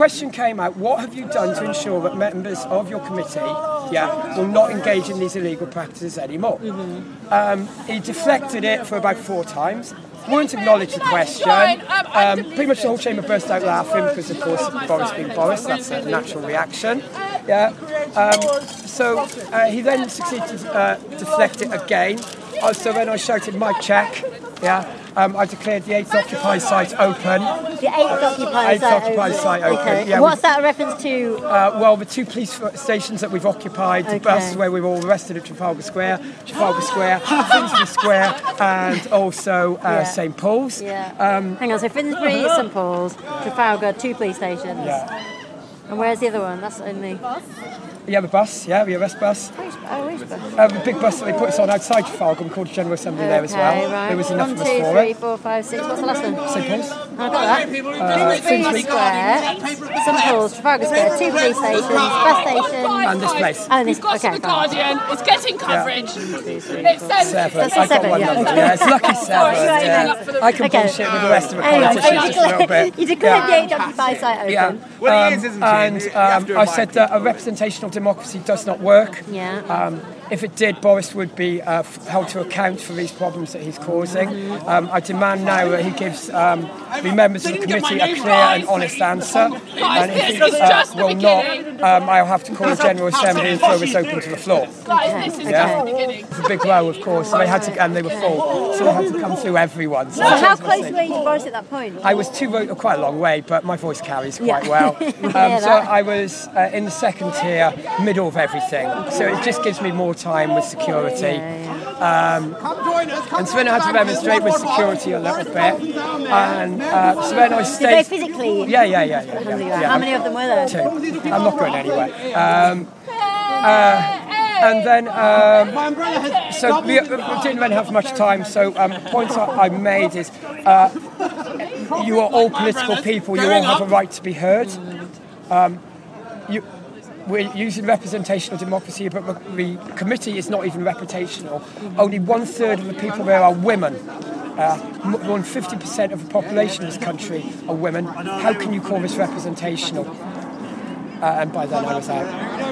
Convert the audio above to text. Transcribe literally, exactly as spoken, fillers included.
Question came out, what have you done to ensure that members of your committee yeah, will not engage in these illegal practices anymore? Mm-hmm. um, he deflected it for about four times, wouldn't acknowledge the question. Um, pretty much the whole chamber burst out laughing because, of course, Boris being Boris, that's a natural reaction. Yeah. Um, so uh, he then succeeded to uh, deflect it again. Uh, so then I shouted, mic check. Yeah. Um, I declared the eighth occupied site open. The eighth occupied eighth site occupied open. site open. Okay. Yeah, What's that a reference to? Uh, well, the two police stations that we've occupied, the okay. bus where we were all arrested at Trafalgar Square, Trafalgar Square, Finsbury Square, and also uh, yeah. Saint Paul's. Yeah. Um, Hang on, so Finsbury, Saint Paul's, Trafalgar, two police stations. Yeah. And where's the other one? That's only... Yeah, the bus, yeah, the arrest bus. Which, oh, which bus? Uh, the big bus that they put us on outside Trafalgar, we called the General Assembly okay, there as well. Right. There was enough one, of us two, for three, it. four, five, six. What's the last one? Saint Paul's. Oh, I got that. Uh, Finsbury Square, Saint Paul's, Trafalgar Square, two police stations, bus station. And this place. And this, We've got okay, the Guardian. It's getting coverage. Yeah. It's seven. Seven. That's I got seven, one yeah. number. Yeah, it's lucky seven. Sorry, Yeah. I can okay. bullshit with the rest of the Anyway, politicians so just a little bit. you declared Yeah. the eighth occupied site open. Yeah. Well, he Um, is, isn't he? and You have to um, I remind said that a representational democracy does not work. Yeah. Um, if it did, Boris would be uh, f- held to account for these problems that he's causing. Um, I demand now that he gives um, the members of the committee a clear and honest answer. And if he uh, will not, um, I'll have to call a General Assembly and throw this open to the floor. Guys, this is Yeah. just the beginning. It's a big row, of course, so they had to, and they were full, so they had to come through everyone. So So how close were you to Boris at that point? I was two ro- quite a long way, but my voice carries quite Yeah. well. Um, Yeah, so that. I was uh, in the second tier, middle of everything. So it just gives me more time with security. Um, and so then I had to demonstrate with security a little bit. And uh, so then I So stayed. very physically? Yeah, yeah, yeah, yeah. yeah, yeah. How many of them were there? Two. I'm not going anywhere. Um, uh, and then, um, so we, we didn't really have much time. So um, the point I, I made is, uh, you are all political people. You all have a right to be heard. Um, you, we're using representational democracy, but the committee is not even reputational. Only one third of the people there are women. Uh, more than fifty percent of the population of this country are women. How can you call this representational? Uh, and by then I was out.